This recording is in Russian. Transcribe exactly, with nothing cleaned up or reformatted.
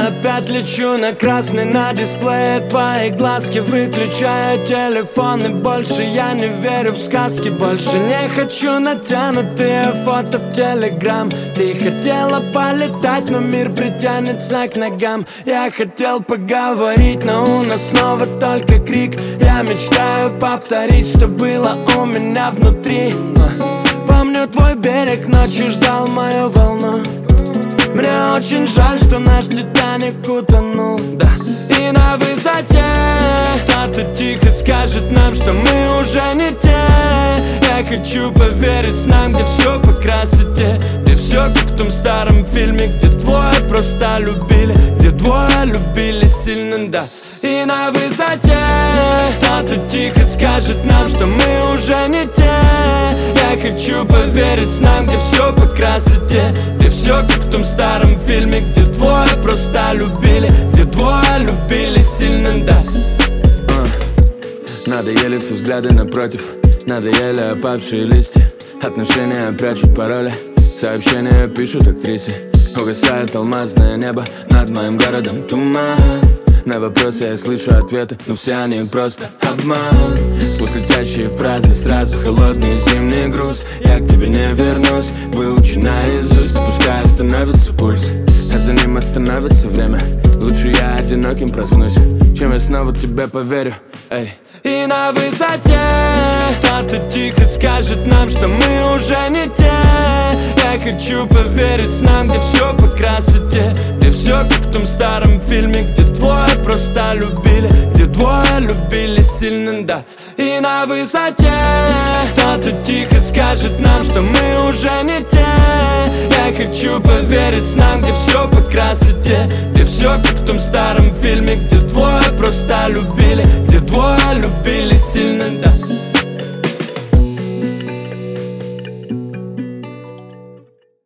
опять лечу на красный на дисплее твои глазки. Выключаю телефон, и больше я не верю в сказки. Больше не хочу натянутые фото в телеграм. Ты хотела полетать, но мир притянется к ногам. Я хотел поговорить, но у нас снова только крик. Я мечтаю повторить, что было у меня внутри. Помню твой берег, ночью ждал мою волну. Мне очень жаль, что наш Титаник утонул, да. И на высоте кто-то тихо скажет нам, что мы уже не те. Я хочу поверить снам, где все по красоте, где все как в том старом фильме, где двое просто любили, где двое любили сильно, да. И на высоте кто-то тихо скажет нам, что мы уже не те. Я хочу поверить снам, где все по красоте, где все как в том старом фильме, где двое просто любили, где двое любили сильно, да. uh. Надоели все взгляды напротив, надоели опавшие листья. Отношения прячут пароли, сообщения пишут актрисы. Угасает алмазное небо, над моим городом туман. На вопросы я слышу ответы, но все они просто обман. Сквозь летящие фразы сразу холодный зимний груз. Я к тебе не вернусь, выучи наизусть. Пускай остановится пульс, а за ним остановится время. Лучше я одиноким проснусь, чем я снова тебе поверю, эй. И на высоте кто-то тихо скажет нам, что мы уже не те. Я хочу поверить снам, где все по красоте, где все как в том старом фильме, где двое просто любили, где двое любили сильно, да. И на высоте кто-то тихо скажет нам, что мы уже не те. Я хочу поверить снам, где все по красоте, где все как в том старом фильме, где двое просто любили, где двое любили